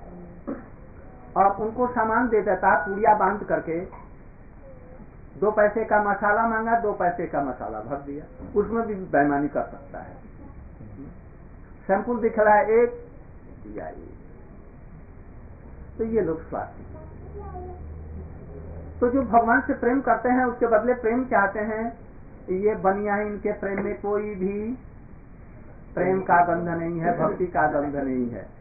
और उनको सामान दे देता, पूड़िया बांध करके 2 पैसे का मसाला मांगा, 2 पैसे का मसाला भर दिया, उसमें भी बेईमानी कर सकता है। सैंपल दिखलाया एक दिया एक, तो ये लोग स्वार्थी हैं। तो जो भगवान से प्रेम करते हैं उसके बदले प्रेम चाहते हैं, ये बनिया है, इनके प्रेम में कोई भी प्रेम का गंध नहीं है, भक्ति का गंध नहीं है।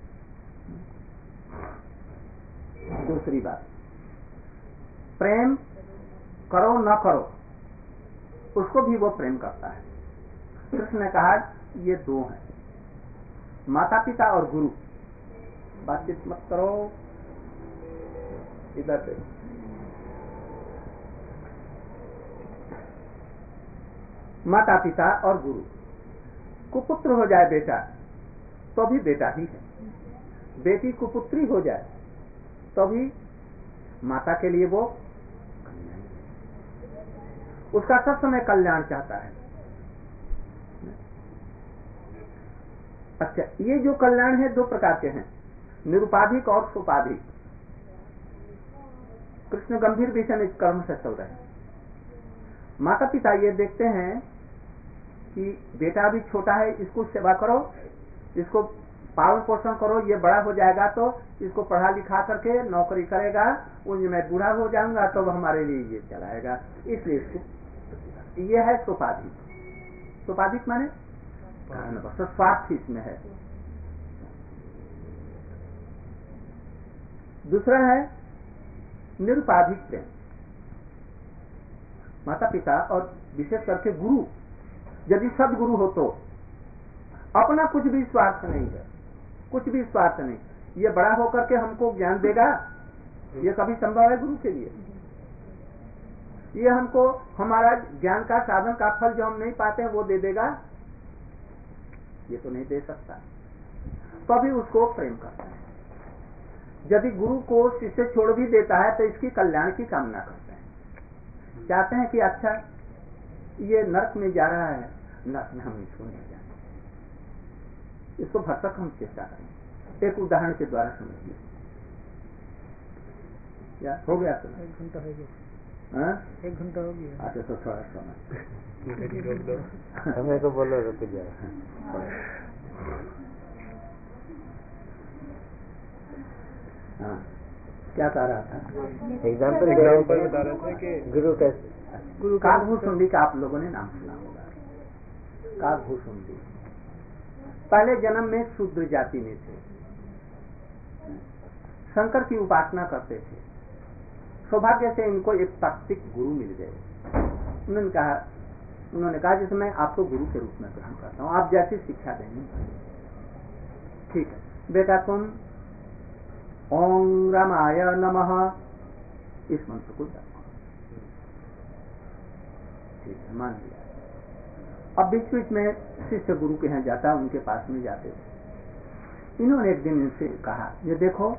दूसरी बात, प्रेम करो न करो उसको भी वो प्रेम करता है। कृष्ण ने कहा ये 2 हैं, माता पिता और गुरु। बातचीत मत करो, इधर देखो। माता पिता और गुरु। कुपुत्र हो जाए बेटा तो भी बेटा ही है, बेटी कुपुत्री हो जाए तो भी माता के लिए वो उसका सब समय कल्याण चाहता है। अच्छा, ये जो कल्याण है दो प्रकार के हैं, निरुपाधिक और सोपाधिक। कृष्ण गंभीर विषय में कर्म से चल रहे हैं। माता पिता ये देखते हैं कि बेटा अभी छोटा है, इसको सेवा करो, इसको पालन पोषण करो, ये बड़ा हो जाएगा तो इसको पढ़ा लिखा करके नौकरी करेगा, उन मैं बूढ़ा हो जाऊंगा तो हमारे लिए ये चलाएगा, इसलिए इसको ये है सोपाधिक। सोपाधिक माने स्वार्थ इसमें है। दूसरा है निरुपाधिक प्रेम। माता पिता और विशेष करके गुरु, यदि सदगुरु हो तो अपना कुछ भी स्वार्थ नहीं है, कुछ भी स्वार्थ नहीं, ये बड़ा होकर के हमको ज्ञान देगा, ये कभी संभव है गुरु के लिए? ये हमको हमारा ज्ञान का साधन का फल जो हम नहीं पाते हैं वो दे देगा? ये तो नहीं दे सकता। तो अभी उसको प्रेम करता है। यदि गुरु को शिष्य छोड़ भी देता है तो इसकी कल्याण की कामना करते हैं, चाहते हैं कि अच्छा ये नरक में जा रहा है, नरक में हम इसको नहीं जाएंगे, इसको भटक हम चेष्टा करें। एक उदाहरण के द्वारा समझिए। क्या हो गया? तो
1 घंटा हो गया। 1 घंटा हो गया।
अच्छा, तो थोड़ा समय
हमें तो बोलो रुक जाए।
हाँ, क्या कह रहा था?
एग्जाम्पल बता रहे थे कि गुरु कैसे।
गुरु काकभूषुंडी का आप लोगों ने नाम सुना होगा। काकभूषुंडी पहले जन्म में शूद्र जाति में थे, शंकर की उपासना करते थे। सौभाग्य से इनको एक तात्विक गुरु मिल गए। उन्होंने कहा जैसे मैं आपको गुरु के रूप में ग्रहण करता हूँ, आप जैसी शिक्षा देंगे ठीक है बेटा, तुम ओम रामाय नमः इस मंत्र को जपो। ठीक है, मान लिया। अब बीच बीच में शिष्य गुरु के यहाँ जाता, उनके पास में जाते थे। इन्होंने एक दिन इनसे कहा, ये देखो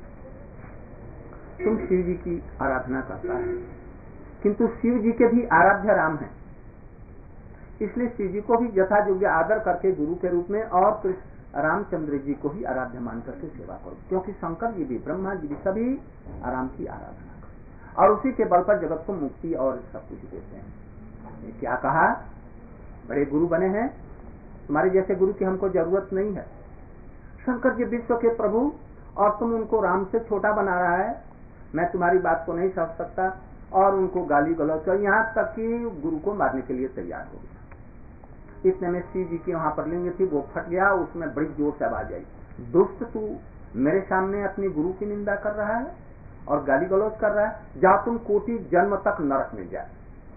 तुम शिव जी की आराधना करता है, किंतु शिव जी के भी आराध्य राम हैं, इसलिए शिव जी को भी यथा योग्य आदर करके गुरु के रूप में और रामचंद्र जी को ही आराध्य मान करके सेवा करो, क्योंकि शंकर जी भी, ब्रह्मा जी भी सभी राम की आराधना करो और उसी के बल पर जगत को मुक्ति और सब कुछ देते हैं। क्या कहा? बड़े गुरु बने हैं, तुम्हारे जैसे गुरु की हमको जरूरत नहीं है। शंकर जी विश्व के प्रभु और तुम उनको राम से छोटा बना रहा है, मैं तुम्हारी बात को नहीं समझ सकता, और उनको गाली गलौज कर, यहाँ तक कि गुरु को मारने के लिए तैयार हो गया। इतने में शिव जी की वहां पर लिंग थी, वो फट गया, उसमें बड़ी जोर से आवाज आई, दुष्ट तू मेरे सामने अपनी गुरु की निंदा कर रहा है और गाली गलौज कर रहा है, जाओ तुम कोटि जन्म तक नरक में जाए।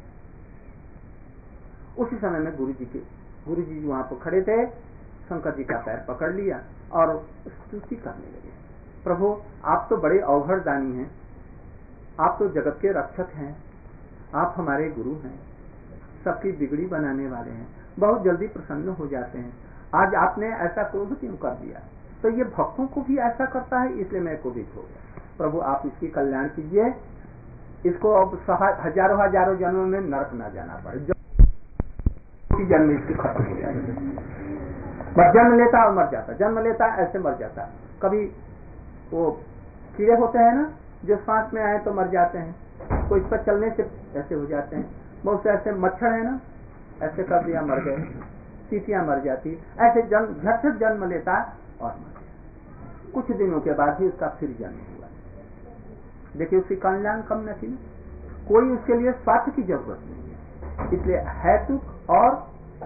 उसी समय में गुरु जी वहां पर खड़े थे, शंकर जी का पैर पकड़ लिया और स्तुति करने लगे, प्रभु आप तो बड़े अवघड़ दानी हैं, आप तो जगत के रक्षक हैं, आप हमारे गुरु हैं, सबकी बिगड़ी बनाने वाले हैं, बहुत जल्दी प्रसन्न हो जाते हैं, आज आपने ऐसा क्रोध क्यों कर दिया? तो ये भक्तों को भी ऐसा करता है, इसलिए मैं क्रोधित हो गया। प्रभु आप इसकी कल्याण कीजिए, इसको अब हजारों हजारों जन्मों में नरक ना जाना पड़े, जो जन्म इसकी खत्म हो जाए। बस जन्म लेता और मर जाता, जन्म लेता ऐसे मर जाता। कभी वो कीड़े होते हैं ना, जो सांस में आए तो मर जाते हैं, कोई इस पर चलने से ऐसे हो जाते हैं, बहुत से ऐसे मच्छर है ना, ऐसे कर दिया मर गए, चींटियां मर जाती, ऐसे झट जन्म लेता और मर गया। कुछ दिनों के बाद ही उसका फिर जन्म हुआ। देखिए उसकी कल्याण कम न थी, कोई उसके लिए स्वार्थ की जरूरत नहीं है, इसलिए हेतुक और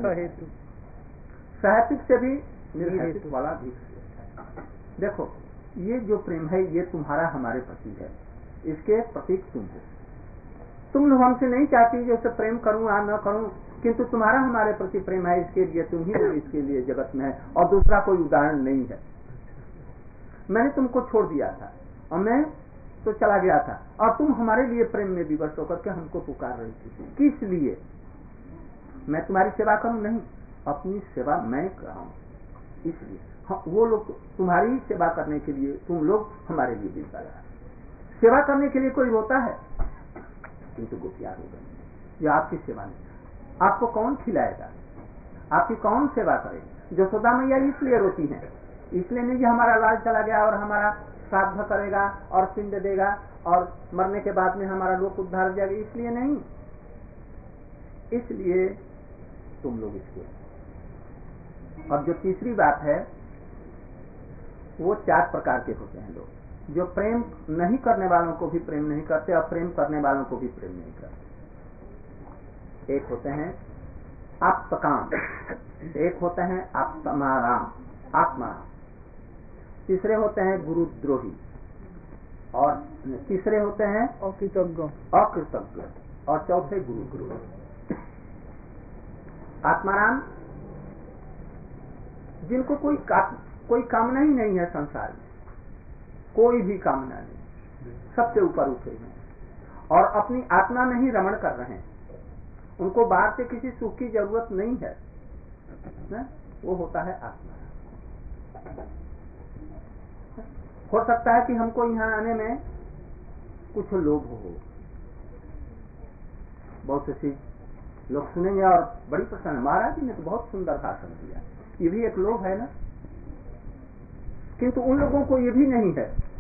सहेतुक से भी निर्हेतुक वाला भी। देखो ये जो प्रेम है ये तुम्हारा हमारे प्रति है, इसके प्रतीक तुम हो। तुम लोग हमसे नहीं चाहती जैसे प्रेम करूं या न करूं, किंतु तुम्हारा हमारे प्रति प्रेम है, इसके लिए तुम ही इसके लिए जगत में है और दूसरा कोई उदाहरण नहीं है। मैंने तुमको छोड़ दिया था और मैं तो चला गया था और तुम हमारे लिए प्रेम में विवश होकर के हमको पुकार रही थी, किस लिए? मैं तुम्हारी सेवा करूं, नहीं, अपनी सेवा मैं कराऊं। इसलिए वो लोग तुम्हारी ही सेवा करने के लिए, तुम लोग हमारे लिए जिंदा रहा। सेवा करने के लिए कोई रोता है, किंतु गोपियां रो गई, ये आपकी सेवा नहीं। आपको कौन खिलाएगा, आपकी कौन सेवा करेगा? यशोदा मैया इसलिए रोती हैं, इसलिए नहीं कि हमारा लाल चला गया और हमारा श्राद्ध करेगा और पिंड देगा और मरने के बाद में हमारा लोक उद्धार हो जाएगा, इसलिए नहीं, इसलिए तुम लोग इसके। और जो तीसरी बात है, वो 4 प्रकार के होते हैं लोग, जो प्रेम नहीं करने वालों को भी प्रेम नहीं करते और प्रेम करने वालों को भी प्रेम नहीं करते। एक होते हैं आप्तकाम, एक होते हैं आत्माराम, आत्माराम, तीसरे होते हैं गुरुद्रोही, और तीसरे होते हैं अकृतज्ञ, और चौथे गुरुद्रोही। आत्माराम जिनको कोई कामना ही नहीं है संसार में, कोई भी कामना नहीं, सबसे ऊपर उठे हैं और अपनी आत्मा में ही रमण कर रहे हैं, उनको बाहर से किसी सुख की जरूरत नहीं है ना? वो होता है आत्मा। हो सकता है कि हमको यहाँ आने में कुछ लोभ हो, बहुत सी लोग सुनेंगे और बड़ी प्रसन्न, महाराज जी ने तो बहुत सुंदर भाषण दिया, ये भी एक लोभ है ना? किंतु उन लोगों को ये भी नहीं है